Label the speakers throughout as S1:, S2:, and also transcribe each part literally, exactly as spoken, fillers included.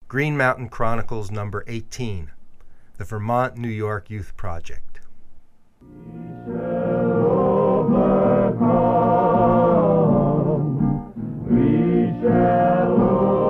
S1: Green Mountain Chronicles number eighteen, the Vermont New York Youth Project.
S2: We shall overcome. We shall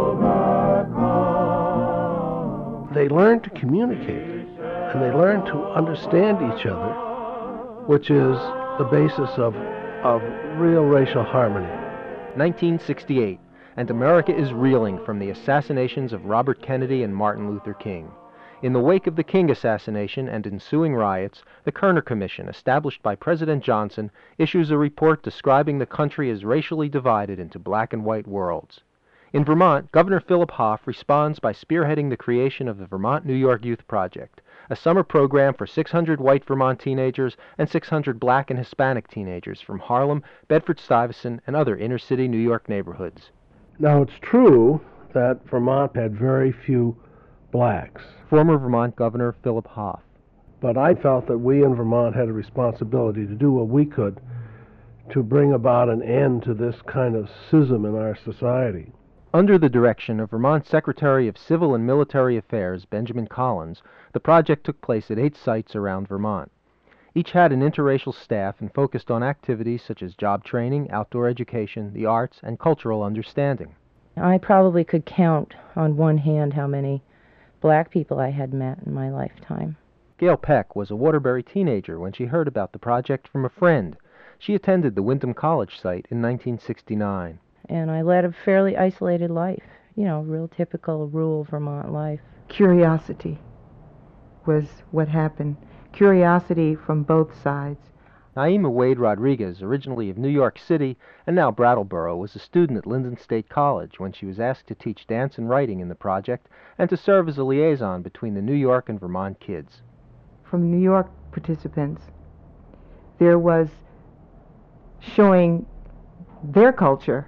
S2: overcome.
S3: They learn to communicate, and they learn to understand each other, which is the basis of, of real racial harmony.
S4: nineteen sixty-eight, and America is reeling from the assassinations of Robert Kennedy and Martin Luther King. In the wake of the King assassination and ensuing riots, the Kerner Commission, established by President Johnson, issues a report describing the country as racially divided into black and white worlds. In Vermont, Governor Philip Hoff responds by spearheading the creation of the Vermont New York Youth Project, a summer program for six hundred white Vermont teenagers and six hundred black and Hispanic teenagers from Harlem, Bedford-Stuyvesant, and other inner-city New York neighborhoods.
S3: Now, it's true that Vermont had very few blacks.
S4: Former Vermont Governor Philip Hoff.
S3: But I felt that we in Vermont had a responsibility to do what we could to bring about an end to this kind of schism in our society.
S4: Under the direction of Vermont Secretary of Civil and Military Affairs Benjamin Collins, the project took place at eight sites around Vermont. Each had an interracial staff and focused on activities such as job training, outdoor education, the arts, and cultural understanding.
S5: I probably could count on one hand how many black people I had met in my lifetime.
S4: Gail Peck was a Waterbury teenager when she heard about the project from a friend. She attended the Windham College site in nineteen sixty-nine.
S5: And I led a fairly isolated life, you know, real typical rural Vermont life.
S6: Curiosity was what happened. Curiosity from both sides.
S4: Naima Wade Rodriguez, originally of New York City and now Brattleboro, was a student at Linden State College when she was asked to teach dance and writing in the project and to serve as a liaison between the New York and Vermont kids.
S6: From New York participants, there was showing their culture,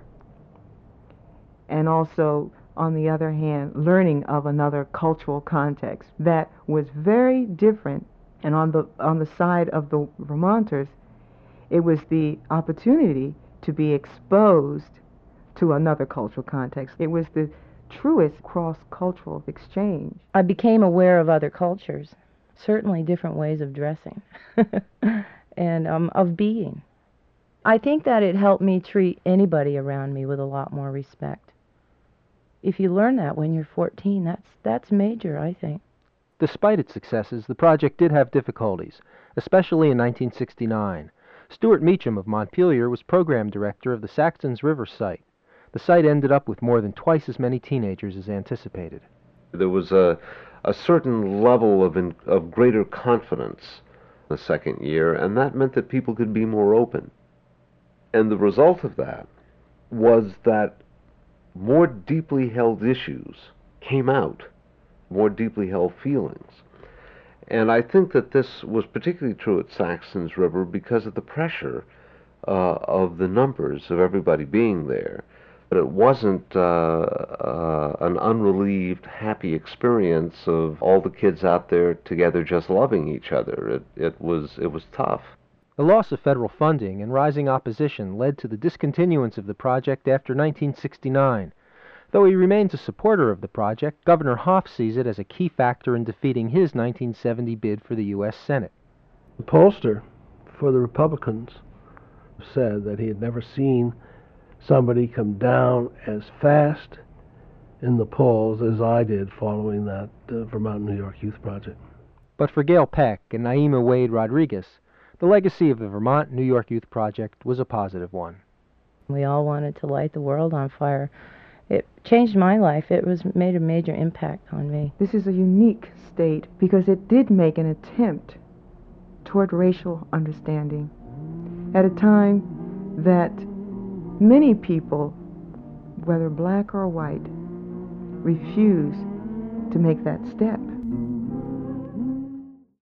S6: and also, on the other hand, learning of another cultural context that was very different. And on the on the side of the Vermonters, it was the opportunity to be exposed to another cultural context. It was the truest cross-cultural exchange.
S5: I became aware of other cultures, certainly different ways of dressing, and um, of being. I think that it helped me treat anybody around me with a lot more respect. If you learn that when you're fourteen, that's that's major, I think.
S4: Despite its successes, the project did have difficulties, especially in nineteen sixty-nine. Stuart Meacham of Montpelier was program director of the Saxons River site. The site ended up with more than twice as many teenagers as anticipated.
S7: There was a, a certain level of, in, of greater confidence the second year, and that meant that people could be more open. And the result of that was that more deeply held issues came out, more deeply held feelings. And I think that this was particularly true at Saxons River because of the pressure uh, of the numbers of everybody being there. But it wasn't uh, uh, an unrelieved, happy experience of all the kids out there together just loving each other. It, it was, it was tough.
S4: The loss of federal funding and rising opposition led to the discontinuance of the project after nineteen sixty-nine. Though he remains a supporter of the project, Governor Hoff sees it as a key factor in defeating his nineteen seventy bid for the U S Senate.
S3: The pollster for the Republicans said that he had never seen somebody come down as fast in the polls as I did following that uh, Vermont New York Youth Project.
S4: But for Gail Peck and Naima Wade Rodriguez, the legacy of the Vermont New York Youth Project was a positive one.
S5: We all wanted to light the world on fire. It changed my life. It was made a major impact on me.
S6: This is a unique state because it did make an attempt toward racial understanding at a time that many people, whether black or white, refuse to make that step.